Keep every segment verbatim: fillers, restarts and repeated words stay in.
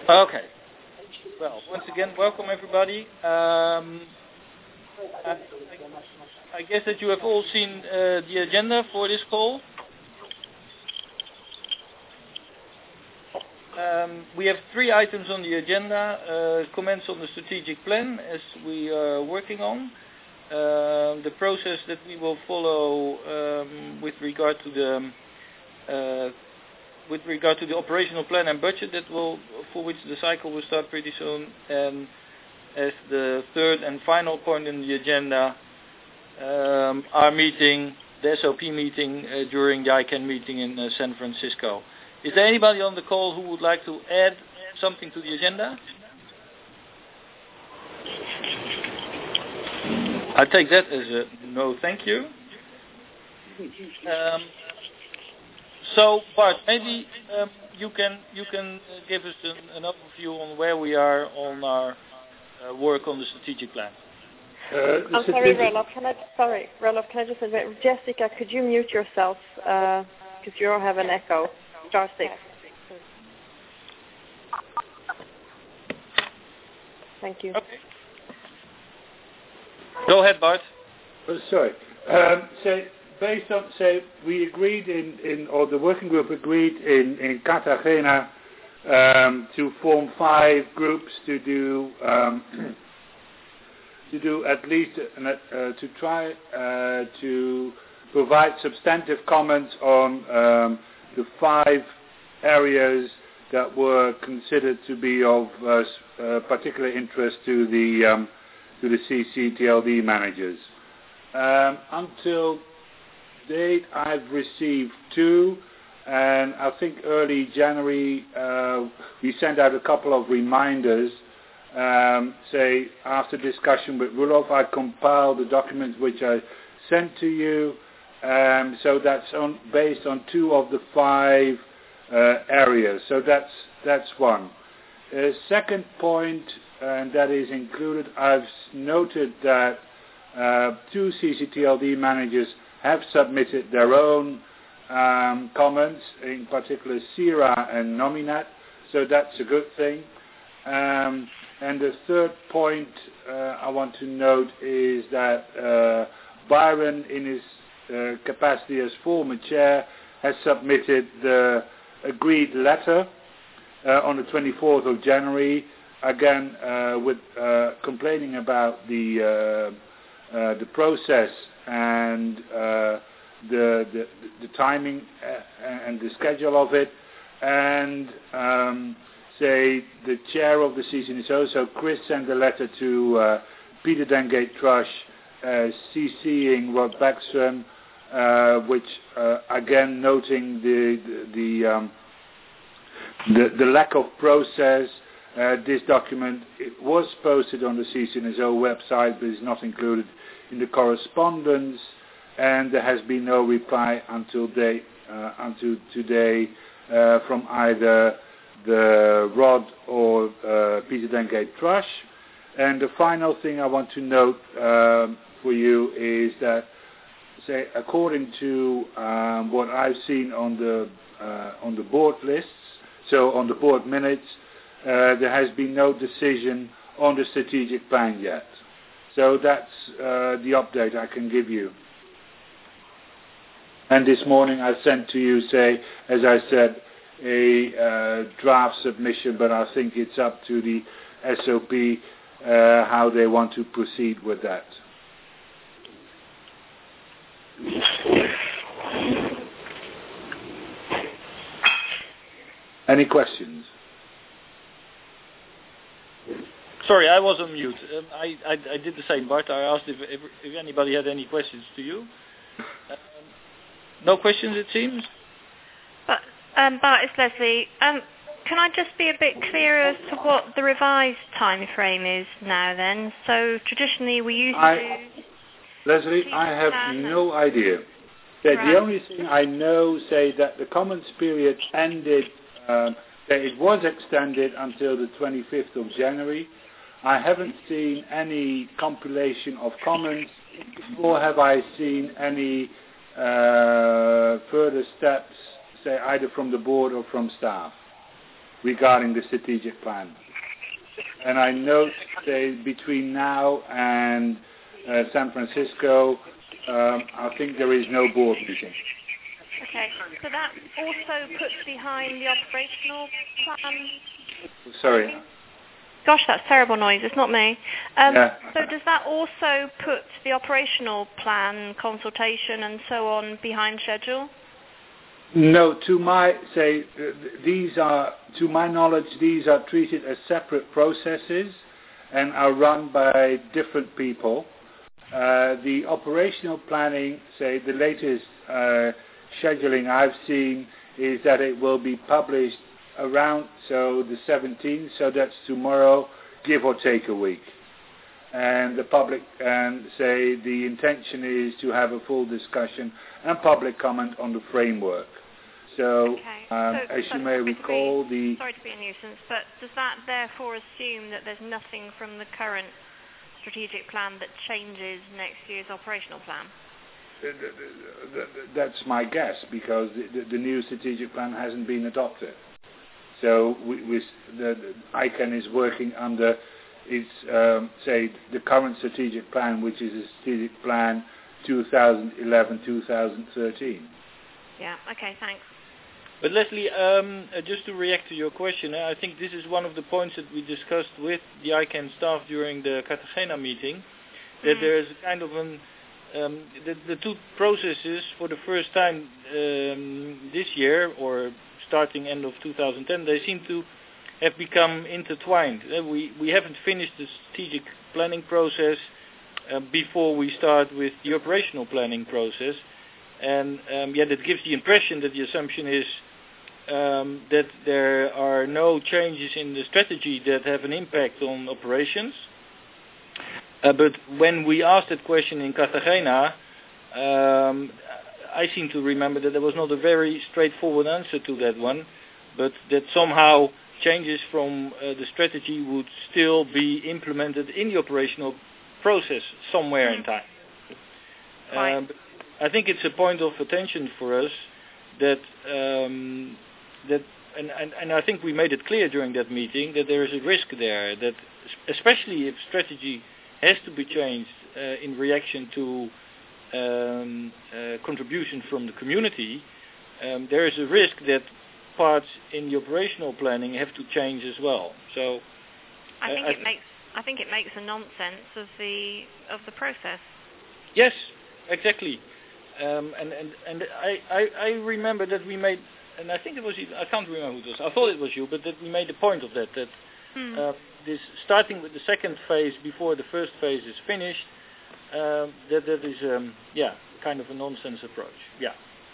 Okay. Well, once again, welcome everybody. Um, I, I guess that you have all seen uh, the agenda for this call. Um, we have three items on the agenda. Uh, comments on the strategic plan as we are working on. Uh, the process that we will follow um, with regard to the uh, with regard to the operational plan and budget that will for which the cycle will start pretty soon. And as the third and final point in the agenda, um, our meeting, the S O P meeting uh, during the I C A N meeting in uh, San Francisco. Is there anybody on the call who would like to add something to the agenda? I take that as a no, thank you. Um, so, Bart, maybe um, you can you can give us an, an overview on where we are on our uh, work on the strategic plan. Uh, I'm sorry, Roloff. Can I sorry, Roloff? Can I just say, Jessica, could you mute yourself because uh, you all have an echo. Star six. Thank you. Okay. Go ahead, Bart. Oh, sorry. Um, so, based on, so we agreed in, in, or the working group agreed in, in Cartagena um, to form five groups to do, um, to do at least, uh, uh, to try uh, to provide substantive comments on um, the five areas that were considered to be of uh, uh, particular interest to the um, to the C C T L D managers. Um, until date, I've received two, and I think early January uh, we sent out a couple of reminders. Um, say after discussion with Roloff, I compiled the documents which I sent to you. Um, so that's on, based on two of the five uh, areas. So that's that's one. Uh, second point, and that is included, I've noted that uh, two C C T L D managers have submitted their own um, comments, in particular Sira and Nominat. So that's a good thing. Um, and the third point uh, I want to note is that uh, Byron, in his Uh, capacity as former chair, has submitted the agreed letter uh, on the twenty-fourth of January, again uh, with uh, complaining about the uh, uh, the process and uh, the, the the timing and the schedule of it, and um, say the chair of the C C N S O, so Chris sent a letter to uh, Peter Dengate Trush, uh, CCing Rod Backstrom. Uh, which uh, again noting the the the, um, the the lack of process. Uh, this document it was posted on the C C N S O website, but is not included in the correspondence, and there has been no reply until date uh, until today uh, from either the Rod or uh, Peter Dengate Trush. And the final thing I want to note uh, for you is that, say, according to um, what I've seen on the uh, on the board lists, so on the board minutes, uh, there has been no decision on the strategic plan yet. So that's uh, the update I can give you. And this morning I sent to you, say, as I said, a uh, draft submission, but I think it's up to the S O P uh, how they want to proceed with that. Any questions? Sorry, I was on mute. Um, I, I, I did the same, Bart. I asked if, if, if anybody had any questions to you. Um, no questions, it seems? But, um, Bart, it's Leslie. Um, can I just be a bit clearer as to what the revised time frame is now then? So traditionally we used I, to... Leslie, I have no idea. That right. The only thing I know, say, that the comments period ended, um, that it was extended until the twenty-fifth of January. I haven't seen any compilation of comments, nor have I seen any uh, further steps, say, either from the board or from staff. regarding the strategic plan. And I note that between now and uh, San Francisco, um, I think there is no board meeting. Okay, so that also puts behind the operational plan. Sorry. Gosh, that's terrible noise. It's not me. Um, yeah. So does that also put the operational plan, consultation, and so on behind schedule? No, to my say, uh, these are, to my knowledge, these are treated as separate processes and are run by different people. Uh, the operational planning, say, the latest uh, scheduling I've seen is that it will be published around so the seventeenth, so that's tomorrow, give or take a week. And the public, and say the intention is to have a full discussion and public comment on the framework. So, okay. um, so as so you may recall, be, the sorry to be a nuisance, but does that therefore assume that there's nothing from the current strategic plan that changes next year's operational plan? That's my guess, because the, the, the new strategic plan hasn't been adopted. So we, we, the, the I C A N is working under its, um, say, the current strategic plan, which is a strategic plan two thousand eleven to two thousand thirteen. Yeah, okay, thanks. But Leslie, um, uh, just to react to your question, uh, I think this is one of the points that we discussed with the I C A N staff during the Cartagena meeting, that Mm. there is kind of an, um, the, the two processes for the first time um, this year, or starting end of two thousand ten, they seem to have become intertwined. Uh, we, we haven't finished the strategic planning process uh, before we start with the operational planning process. And um, yeah, that gives the impression that the assumption is um, that there are no changes in the strategy that have an impact on operations. Uh, but when we asked that question in Cartagena, um, I seem to remember that there was not a very straightforward answer to that one, but that somehow changes from uh, the strategy would still be implemented in the operational process somewhere in time. Right. Um, I think it's a point of attention for us that um, that and, and, and I think we made it clear during that meeting that there is a risk there, that especially if strategy has to be changed uh, in reaction to um, uh, contribution from the community, um, there is a risk that parts in the operational planning have to change as well. So I think uh, it I makes I think it makes a nonsense of the of the process. Yes, exactly. Um, and and, and I, I, I remember that we made, and I think it was, I can't remember who it was, I thought it was you, but that we made a point of that, that Hmm. uh, this starting with the second phase before the first phase is finished, uh, that that is, um, yeah, kind of a nonsense approach. Yeah.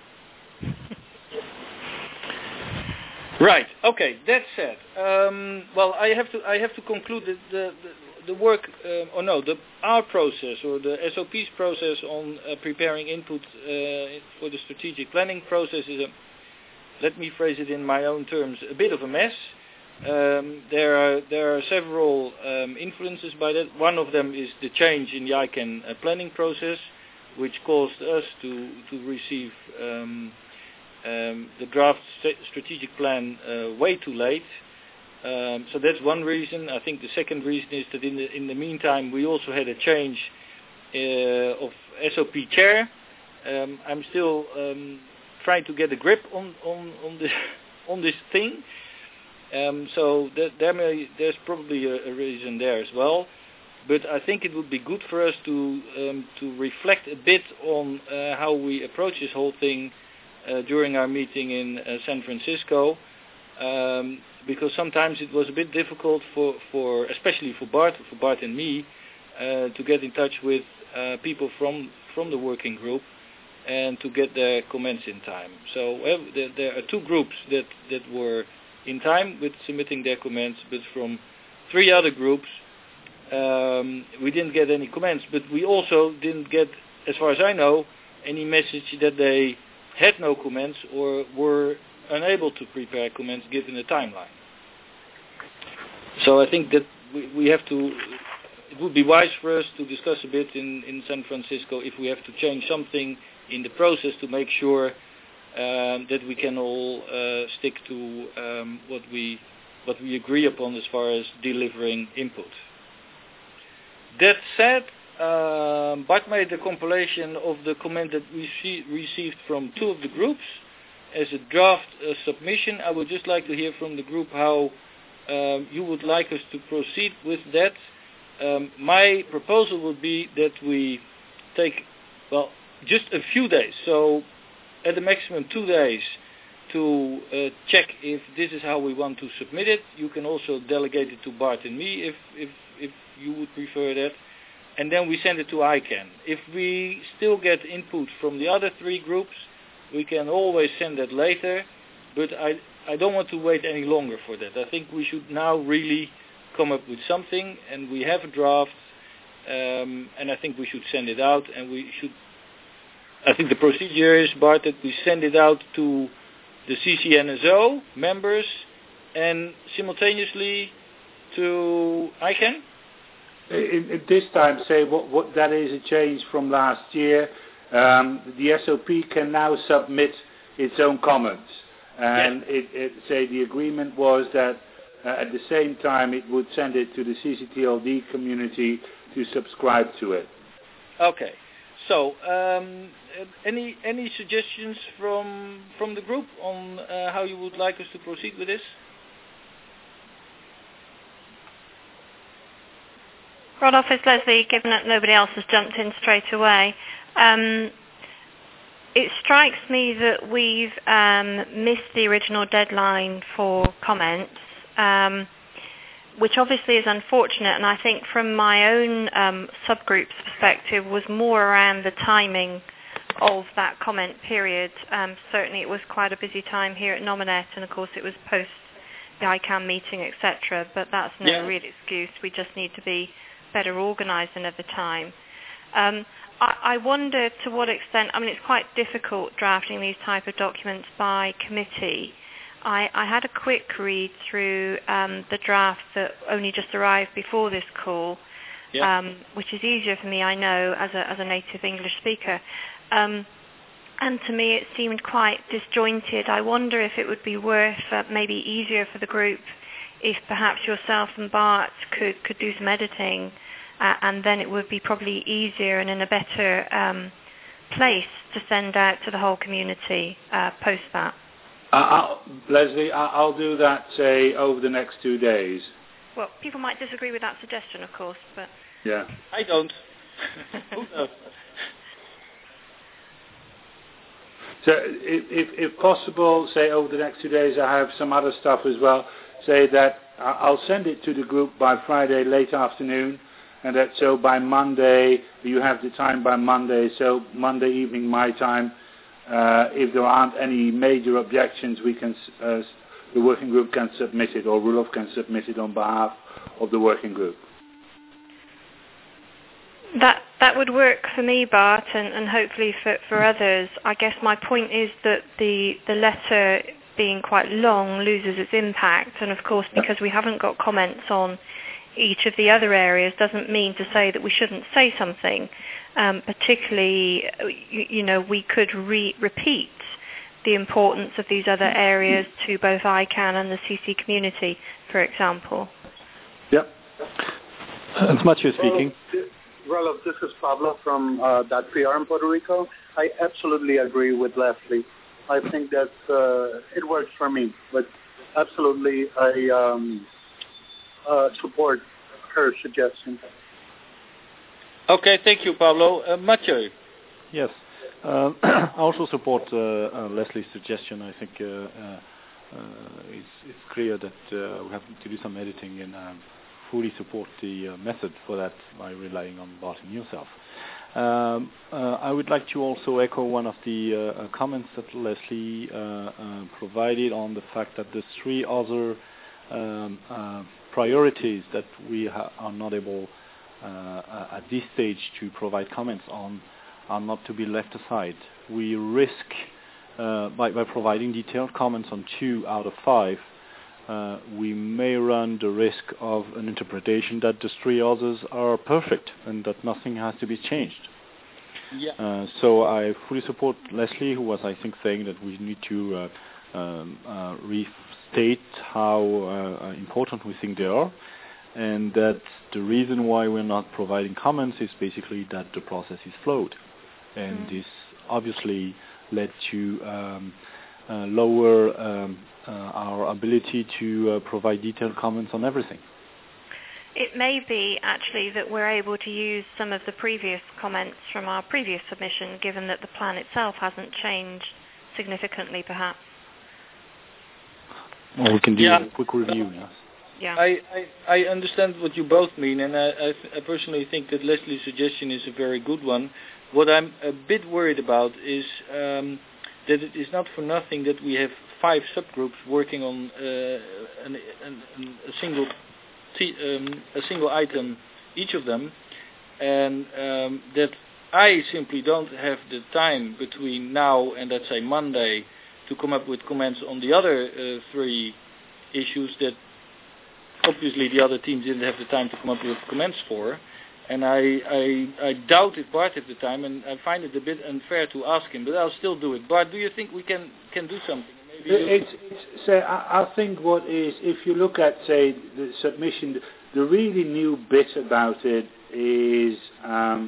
Right. Okay. That said, um, well, I have to I have to conclude that the the, the work, uh, or no, the our process or the S O P's process on uh, preparing input uh, for the strategic planning process is a, let me phrase it in my own terms, a bit of a mess. Um, there are there are several um, influences by that. One of them is the change in the I C A N uh, planning process, which caused us to to receive um, um, the draft st- strategic plan uh, way too late. Um, so that's one reason. I think the second reason is that in the in the meantime we also had a change uh, of S O P chair. Um, I'm still um, trying to get a grip on on on this on this thing. Um, so that, there may, there's probably a, a reason there as well, but I think it would be good for us to um, to reflect a bit on uh, how we approach this whole thing uh, during our meeting in uh, San Francisco, um, because sometimes it was a bit difficult for, for especially for Bart, for Bart and me, uh, to get in touch with uh, people from from the working group and to get their comments in time. So uh, there, there are two groups that that were in time with submitting their comments, but from three other groups um, we didn't get any comments, but we also didn't get, as far as I know, any message that they had no comments or were unable to prepare comments given the timeline. So I think that we, we have to, it would be wise for us to discuss a bit in, in San Francisco if we have to change something in the process to make sure Um, that we can all uh, stick to um, what we what we agree upon as far as delivering input. That said, um, Bart made a compilation of the comment that we see, received from two of the groups as a draft uh, submission. I would just like to hear from the group how um, you would like us to proceed with that. Um, my proposal would be that we take, well, just a few days, so at the maximum two days, to uh, check if this is how we want to submit it. You can also delegate it to Bart and me if, if, if you would prefer that. And then we send it to I CANN. If we still get input from the other three groups, we can always send that later. But I, I don't want to wait any longer for that. I think we should now really come up with something, and we have a draft, um, and I think we should send it out, and we should, I think the procedure is, Bart, that we send it out to the C C N S O members and simultaneously to I CANN. In, in this time, say what, what that is a change from last year. Um, the S O P can now submit its own comments, and yes. it, it say the agreement was that uh, at the same time it would send it to the C C T L D community to subscribe to it. Okay. So, um, any any suggestions from from the group on uh, how you would like us to proceed with this? Rod Office, Leslie, given that nobody else has jumped in straight away, um, it strikes me that we've um, missed the original deadline for comments, um, which obviously is unfortunate, and I think from my own um, subgroup's perspective was more around the timing of that comment period. Um, certainly it was quite a busy time here at Nominet, and of course it was post the I CANN meeting, et cetera, but that's no yeah. real excuse. We just need to be better organised another time. Um, I, I wonder to what extent, I mean it's quite difficult drafting these type of documents by committee. I, I had a quick read through um, the draft that only just arrived before this call, yeah. um, which is easier for me, I know, as a, as a native English speaker. Um, and to me it seemed quite disjointed. I wonder if it would be worth, uh, maybe easier for the group, if perhaps yourself and Bart could, could do some editing, uh, and then it would be probably easier and in a better um, place to send out to the whole community uh, post that. Uh, I'll, Leslie, I'll do that, say, over the next two days. Well, people might disagree with that suggestion, of course, but... Yeah. I don't. Who knows? So, if, if, if possible, say, over the next two days, I have some other stuff as well. Say that I'll send it to the group by Friday late afternoon, and that so by Monday, you have the time by Monday, so Monday evening my time, Uh, if there aren't any major objections, we can, uh, the working group can submit it, or Roelof can submit it on behalf of the working group. That that would work for me, Bart, and, and hopefully for, for others. I guess my point is that the, the letter being quite long loses its impact, and of course because we haven't got comments on each of the other areas doesn't mean to say that we shouldn't say something. Um, particularly, you, you know, we could re- repeat the importance of these other areas to both I CANN and the C C community, for example. Yep. It's Mathieu speaking. Well, this is Pablo from uh, that P R in Puerto Rico. I absolutely agree with Leslie. I think that uh, it works for me, but absolutely I um, uh, support her suggestion. Okay, thank you, Pablo. Uh, Mathieu. Yes. Uh, I also support uh, uh, Leslie's suggestion. I think uh, uh, uh, it's, it's clear that uh, we have to do some editing, and um, fully support the uh, method for that by relying on Bart and yourself. Um, uh, I would like to also echo one of the uh, uh, comments that Leslie uh, uh, provided on the fact that the three other um, uh, priorities that we ha- are not able uh, at this stage to provide comments on are not to be left aside. We risk, uh, by, by providing detailed comments on two out of five, uh, we may run the risk of an interpretation that the three others are perfect and that nothing has to be changed. Yeah. Uh, so I fully support Leslie, who was, I think, saying that we need to uh, um, uh, restate how uh, important we think they are, and that the reason why we're not providing comments is basically that the process is flawed, and mm. this obviously led to um, uh, lower um, uh, our ability to uh, provide detailed comments on everything. It may be actually that we're able to use some of the previous comments from our previous submission, given that the plan itself hasn't changed significantly, perhaps. Well, we can do yeah. a quick review, yes. Yeah. I, I, I understand what you both mean, and I, I, I personally think that Leslie's suggestion is a very good one. What I'm a bit worried about is um, that it is not for nothing that we have five subgroups working on uh, an, an, an, a single t- um, a single item, each of them, and um, that I simply don't have the time between now and, let's say, Monday to come up with comments on the other uh, three issues that obviously the other teams didn't have the time to come up with comments for. And I, I, I doubted Bart at the time, and I find it a bit unfair to ask him, but I'll still do it. Bart, do you think we can, can do something? Maybe it's, it's, say, I, I think what is, if you look at, say, the submission, the really new bit about it is, um,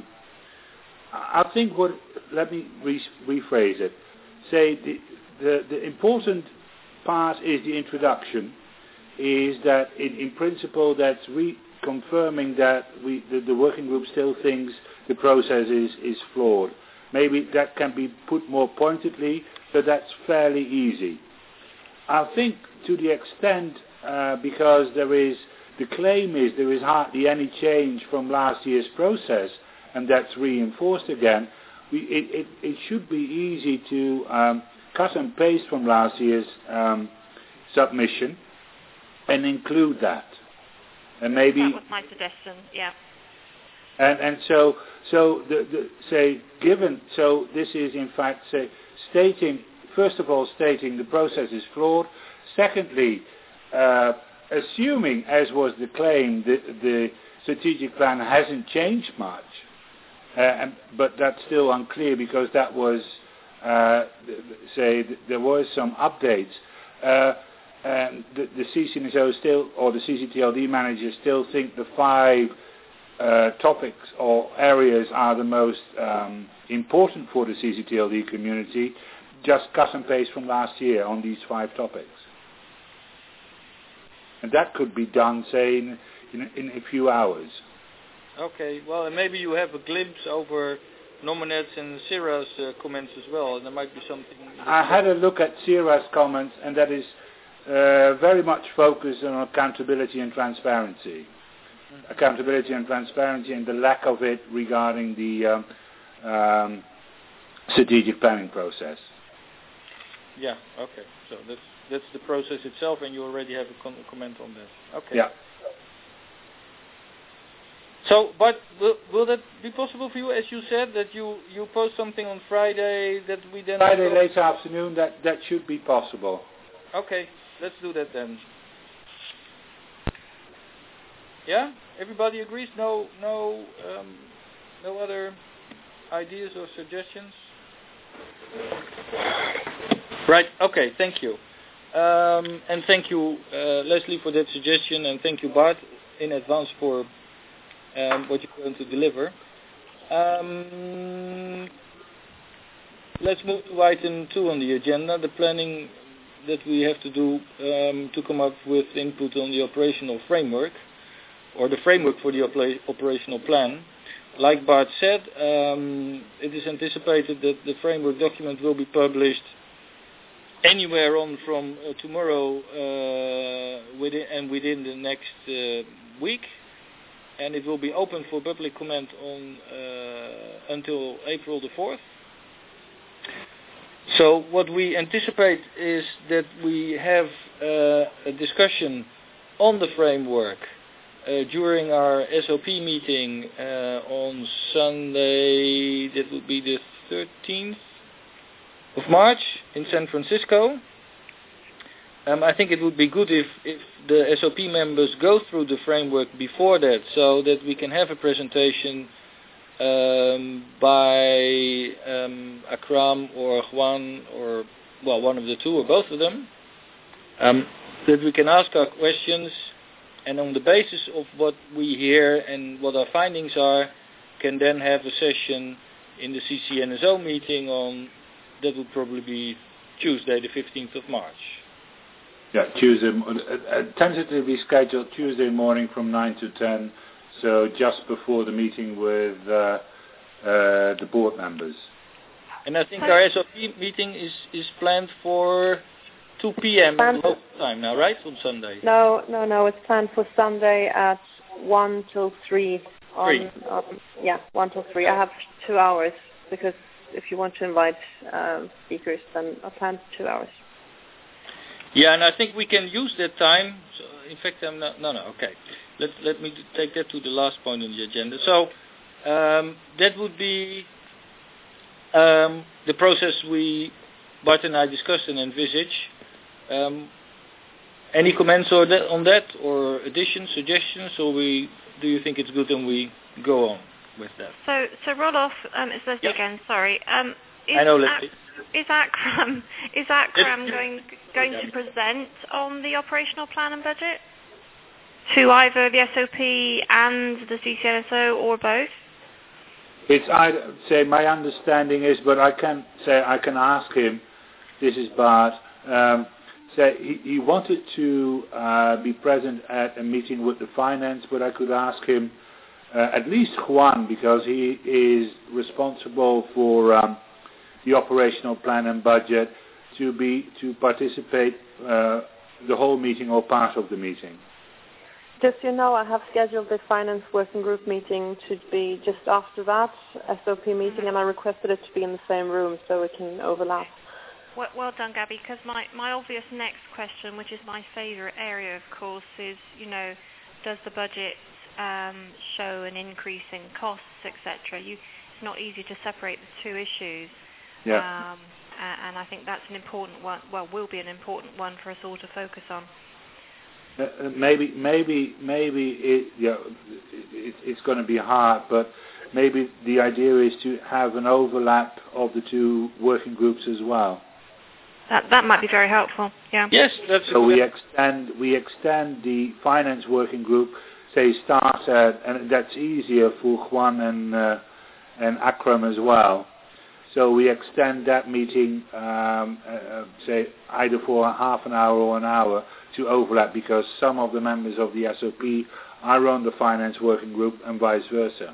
I think what, let me re- rephrase it. Say, the, the, the important part is the introduction, is that in, in principle that's re- confirming that we, the, the working group still thinks the process is, is flawed. Maybe that can be put more pointedly, but that's fairly easy. I think to the extent, uh, because there is, the claim is there is hardly any change from last year's process, and that's reinforced again, we, it, it, it should be easy to um, cut and paste from last year's um, submission and include that. And maybe that was my suggestion. Yeah. And and so so the, the say given so this is in fact say stating first of all stating the process is flawed. Secondly, uh, assuming as was the claim the the strategic plan hasn't changed much, uh, and, but that's still unclear because that was uh, say there was some updates. Uh, And the, the C C N S O still, or the C C T L D managers still think the five uh, topics or areas are the most um, important for the C C T L D community. Just cut and paste from last year on these five topics, and that could be done, say, in, in, in a few hours. Okay. Well, and maybe you have a glimpse over Nominet's and Sira's uh, comments as well, and there might be something. I had a look at Sira's comments, and that is. Uh, very much focused on accountability and transparency. Mm-hmm. Accountability and transparency and the lack of it regarding the um, um, strategic planning process. Yeah, okay. So that's that's the process itself, and you already have a con- comment on that. Okay. Yeah. So, but will, will that be possible for you, as you said, that you, you post something on Friday that we then... Friday late afternoon, that, that should be possible. Okay. Let's do that then. Yeah, everybody agrees. No, no, um, no other ideas or suggestions. Right. Okay. Thank you, um, and thank you, uh, Leslie, for that suggestion, and thank you, Bart, in advance for um, what you're going to deliver. Um, let's move to item two on the agenda: the planning that we have to do um, to come up with input on the operational framework, or the framework for the opera- operational plan. Like Bart said, um, it is anticipated that the framework document will be published anywhere on from uh, tomorrow uh, within, and within the next uh, week, and it will be open for public comment on uh, until April the fourth. So what we anticipate is that we have uh, a discussion on the framework uh, during our S O P meeting uh, on Sunday, that would be the thirteenth of March in San Francisco. Um, I think it would be good if, if the S O P members go through the framework before that, so that we can have a presentation Um, by um, Akram or Juan or well, one of the two or both of them, um, that we can ask our questions, and on the basis of what we hear and what our findings are, can then have a session in the C C N S O meeting on, that would probably be Tuesday the fifteenth of March. Yeah, Tuesday, uh, tentatively scheduled Tuesday morning from nine to ten, so just before the meeting with uh, uh, the board members. And I think our S O P meeting is, is planned for two p.m. local time now, right, on Sunday? No, no, no, it's planned for Sunday at one till three. On, Three. on, yeah, one till three. I have two hours, because if you want to invite um, speakers, then I plan two hours. Yeah, and I think we can use that time. So in fact, I'm not, no, no, okay. Let let me take that to the last point on the agenda. So um, that would be um, the process we, Bart and I, discussed and envisage. Um, any comments or that, on that, or additions, suggestions, or we? Do you think it's good and we go on with that? So, so Roloff, um, it's Leslie yeah. again. Sorry. Um, is I know Leslie. Is Akram is Akram going going to present on the operational plan and budget to either the S O P and the C C N S O or both? It's I say my understanding is, but I can say I can ask him. This is Bart. Um, say he, he wanted to uh, be present at a meeting with the finance, but I could ask him uh, at least Juan, because he is responsible for um, the operational plan and budget, to be to participate uh, the whole meeting or part of the meeting. Just so you know, I have scheduled the finance working group meeting to be just after that S O P meeting, and I requested it to be in the same room so it can overlap. Well, well done, Gabby, because my, my obvious next question, which is my favourite area, of course, is, you know, does the budget um, show an increase in costs, et cetera? You, it's not easy to separate the two issues. Yeah. Um, and I think that's an important one, well, will be an important one for us all to focus on. Uh, maybe, maybe, maybe it, you know, it, it's going to be hard, but maybe the idea is to have an overlap of the two working groups as well. That that might be very helpful. Yeah. Yes, that's. So we extend we extend the finance working group. Say starts at, and that's easier for Juan and uh, and Akram as well. So we extend that meeting, um, uh, say either for half an hour or an hour, to overlap, because some of the members of the S O P are on the finance working group and vice versa.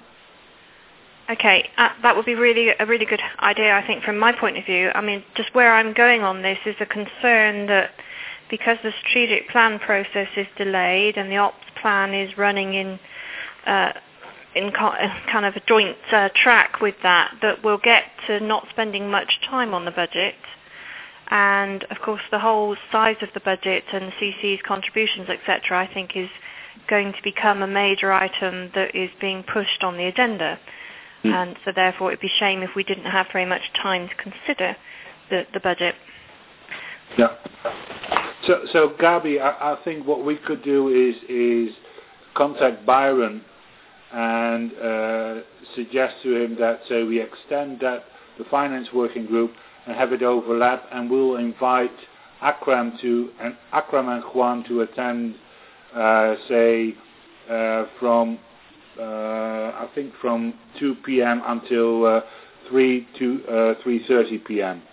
Okay, uh, that would be really a really good idea, I think, from my point of view. I mean, just where I'm going on this is a concern that because the strategic plan process is delayed and the ops plan is running in uh, in co- kind of a joint uh, track with that, that we'll get to not spending much time on the budget. And, of course, the whole size of the budget and the C C's contributions, et cetera, I think is going to become a major item that is being pushed on the agenda. Mm. And so, therefore, it would be a shame if we didn't have very much time to consider the, the budget. Yeah. So, so Gabi, I, I think what we could do is is contact Byron and uh, suggest to him that, say, we extend that the finance working group and have it overlap, and we'll invite Akram to and Akram and Juan to attend, uh, say, uh, from uh, I think from two p.m. until uh, three to uh, three thirty p.m.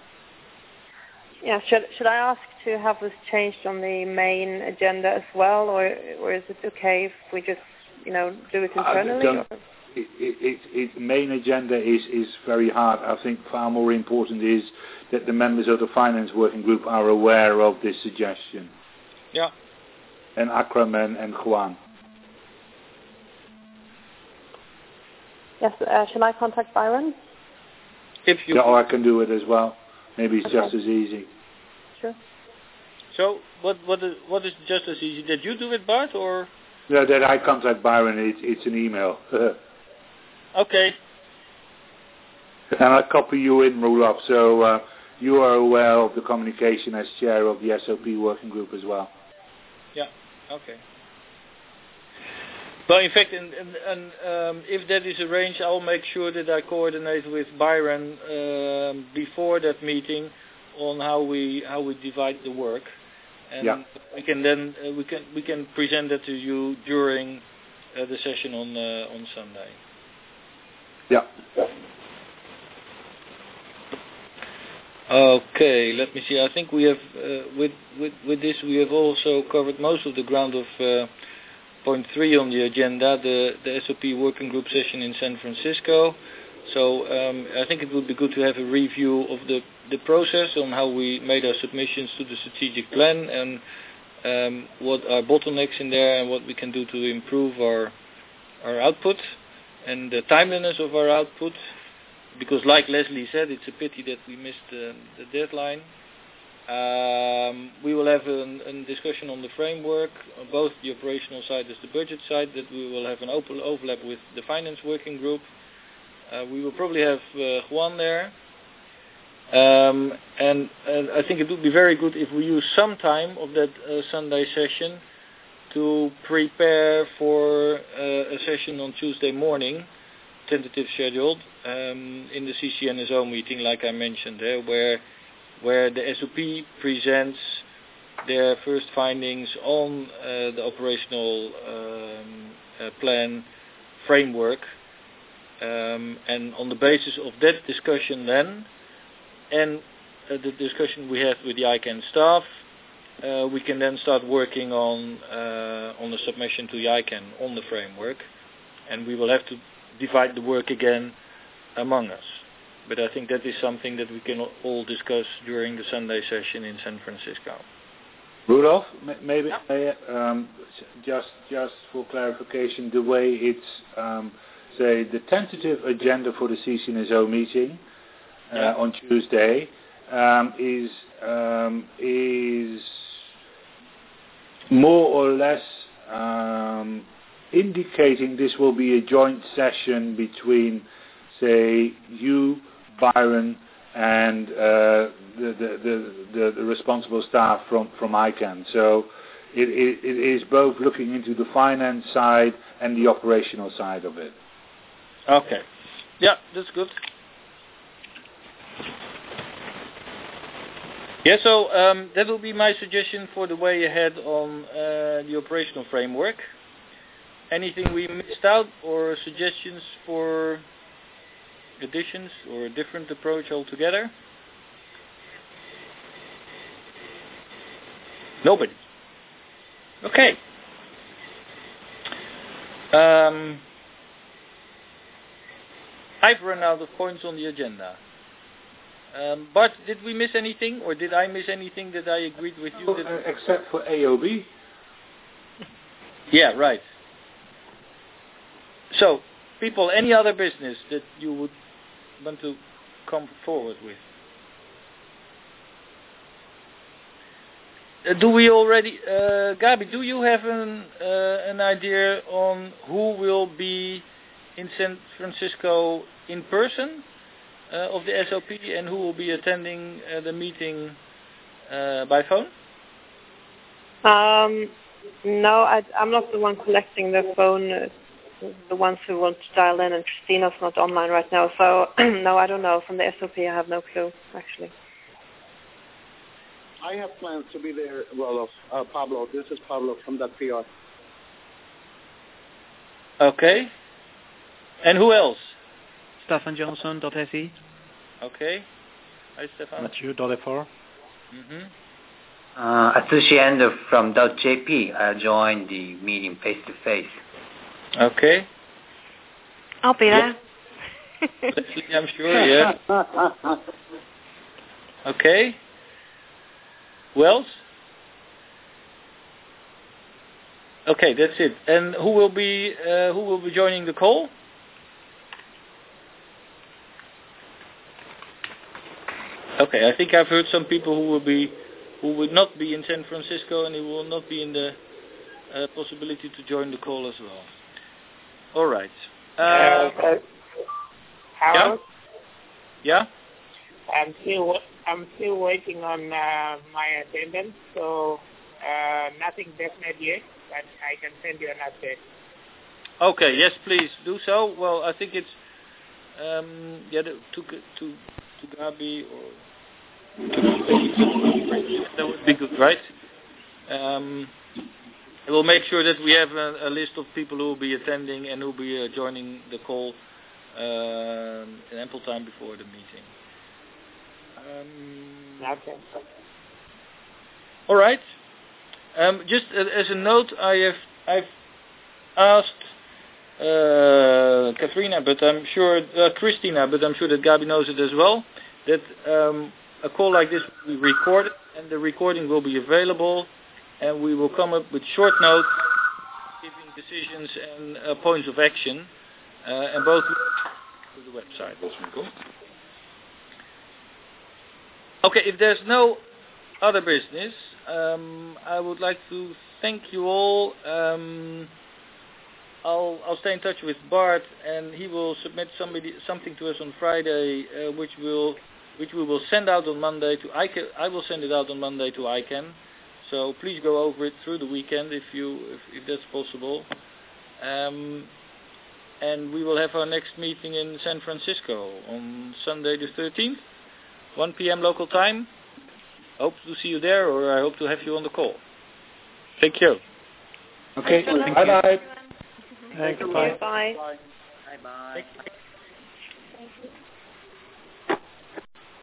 Yeah, should should I ask to have this changed on the main agenda as well, or or is it okay if we just you know do it internally? Or? It, it, it, main agenda is, is very hard. I think far more important is that the members of the finance working group are aware of this suggestion. Yeah. And Akram and, and Juan. Yes, uh, shall I contact Byron? If you. Yeah, or I can do it as well. Maybe it's okay. just as easy. Sure. So, what what is, what is just as easy? That you do it, Bart, or? No, that I contact Byron. It, it's an email. Okay. And I copy you in, Roloff, so uh, you are aware of the communication as chair of the S O P working group as well. Yeah, okay. Well, in fact, and, and, and um, if that is arranged, I'll make sure that I coordinate with Byron um, before that meeting on how we how we divide the work, and yeah. we can then uh, we can we can present that to you during uh, the session on uh, on Sunday. Yeah. Okay, let me see. I think we have uh, with with with this we have also covered most of the ground of uh, point three on the agenda, the the S O P working group session in San Francisco. So um, I think it would be good to have a review of the the process on how we made our submissions to the strategic plan and um, what are bottlenecks in there and what we can do to improve our our output and the timeliness of our output. Because like Leslie said, it's a pity that we missed uh, the deadline. Um, we will have a, a discussion on the framework, on both the operational side as the budget side, that we will have an open overlap with the finance working group. Uh, we will probably have uh, Juan there. Um, and, and I think it would be very good if we use some time of that uh, Sunday session to prepare for uh, a session on Tuesday morning, tentative scheduled, um, in the C C N S O meeting, like I mentioned there, where where the S O P presents their first findings on uh, the operational um, uh, plan framework, um, and on the basis of that discussion then, and uh, the discussion we have with the I CANN staff, uh, we can then start working on uh, on the submission to the I CANN on the framework, and we will have to divide the work again among us. But I think that is something that we can all discuss during the Sunday session in San Francisco. Rudolf, maybe yeah. um, just just for clarification, the way it's um, say the tentative agenda for the C C N S O meeting uh, yeah. on Tuesday um, is um, is more or less um, indicating this will be a joint session between, say, you, Byron, and uh, the, the, the, the, the responsible staff from, from I CANN. So it, it, it is both looking into the finance side and the operational side of it. Okay. Yeah, that's good. Yeah, so um, that will be my suggestion for the way ahead on uh, the operational framework. Anything we missed out or suggestions for additions or a different approach altogether? Nobody. Okay. Um, I've run out of points on the agenda. Um, but did we miss anything, or did I miss anything that I agreed with you? That uh, except for A O B. Yeah, right. So, people, any other business that you would want to come forward with? Uh, do we already, uh, Gabi, do you have an, uh, an idea on who will be in San Francisco in person uh, of the S O P and who will be attending uh, the meeting uh, by phone? Um, no, I, I'm not the one collecting the phone. Uh, the ones who want to dial in, and Christina's not online right now, so no, I don't know. From the S O P, I have no clue, actually. I have plans to be there, Roloff. Uh, Pablo, this is Pablo from that P R. Okay. And who else? Stefan Johnson, .se. Okay. Hi, Stefan. Mathieu, .fr. Mm-hmm. Uh, Atsushi Endo from .jp. I'll join the meeting face-to-face. Okay. I'll be there. I'm sure, yeah. Okay. Who else? Okay, that's it. And who will be uh, who will be joining the call? Okay, I think I've heard some people who will be who will not be in San Francisco and who will not be in the uh, possibility to join the call as well. All right. Uh, uh, Harold? Yeah? Yeah? I'm still I'm still waiting on uh, my attendance, so uh, nothing definite yet, but I can send you an update. Okay, yes, please do so. Well, I think it's um, yeah, to to to Gabi or That would be good, right? Um, I will make sure that we have a, a list of people who will be attending and who will be uh, joining the call uh, in ample time before the meeting. Um, Okay. all right. Um, just as a note, I have I've asked uh, Katrina, but I'm sure uh, Christina, but I'm sure that Gabi knows it as well. That um, a call like this will be recorded, and the recording will be available, and we will come up with short notes, giving decisions and uh, points of action, uh, and both to the website. Cool. Okay, if there's no other business, um, I would like to thank you all. Um, I'll, I'll stay in touch with Bart, and he will submit somebody something to us on Friday, uh, which will which we will send out on Monday to I C A N. I will send it out on Monday to I C A N. So please go over it through the weekend if you if, if that's possible. Um, and we will have our next meeting in San Francisco on Sunday the thirteenth, one p.m. local time. Hope to see you there, or I hope to have you on the call. Thank you. Okay. Thank bye bye. Thank you. Bye. Bye bye.